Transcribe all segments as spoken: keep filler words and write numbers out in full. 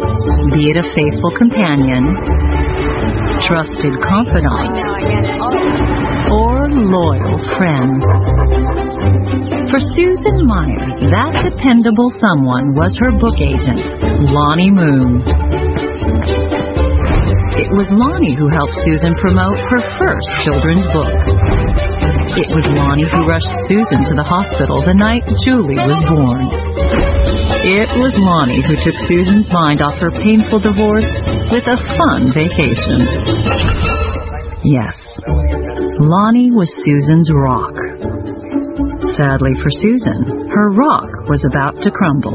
Be it a faithful companion, trusted confidant, or loyal friend. For Susan Meyer, that dependable someone was her book agent, Lonnie Moon. It was Lonnie who helped Susan promote her first children's book. It was Lonnie who rushed Susan to the hospital the night Julie was born. It was Lonnie who took Susan's mind off her painful divorce with a fun vacation. Yes, Lonnie was Susan's rock. Sadly for Susan, her rock was about to crumble.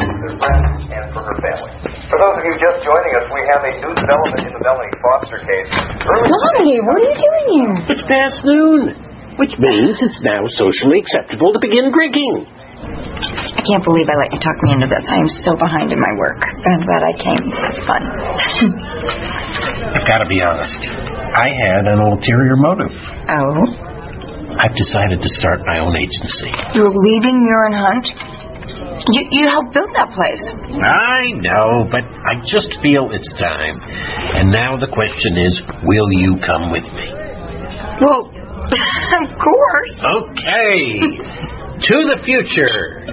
For those of you just joining us, we have a new development in the Melanie Foster case. Lonnie, what are you doing here? It's past noon, which means it's now socially acceptable to begin drinking. I can't believe I let you talk me into this. I am so behind in my work. I'm glad I came. It's fun. I've got to be honest. I had an ulterior motive. Oh? I've decided to start my own agency. You're leaving Muir and Hunt? You, you helped build that place. I know, but I just feel it's time. And now the question is, will you come with me? Well, of course. Okay. To the future.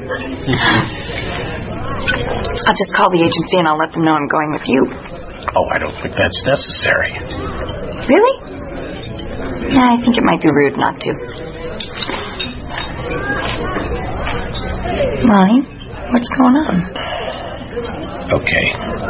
I'll just call the agency and I'll let them know I'm going with you. Oh, I don't think that's necessary. Really? Yeah, I think it might be rude not to. Lonnie, what's going on? Okay.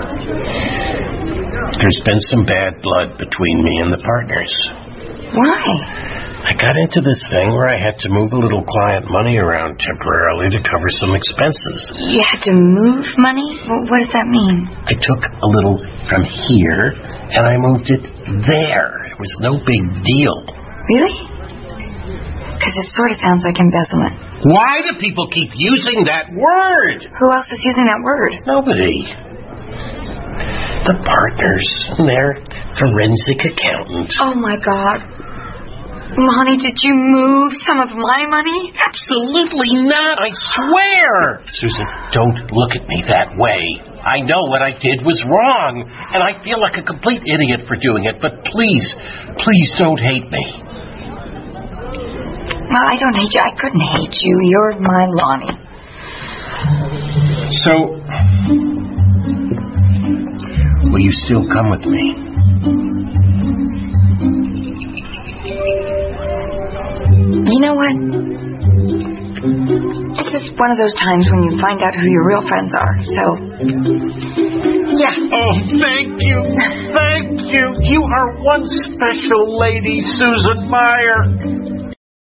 There's been some bad blood between me and the partners. Why? I got into this thing where I had to move a little client money around temporarily to cover some expenses. You had to move money? What does that mean? I took a little from here and I moved it there. It was no big deal. Really? Because it sort of sounds like embezzlement. Why do people keep using that word? Who else is using that word? Nobody. The partners and their forensic accountant. Oh, my God. Lonnie, did you move some of my money? Absolutely not, I swear. Susan, don't look at me that way. I know what I did was wrong, and I feel like a complete idiot for doing it, but please, please don't hate me. Well, I don't hate you. I couldn't hate you. You're my Lonnie. So, will you still come with me? You know what? This is one of those times when you find out who your real friends are. So, yeah. Oh, thank you. Thank you. You are one special lady, Susan Meyer.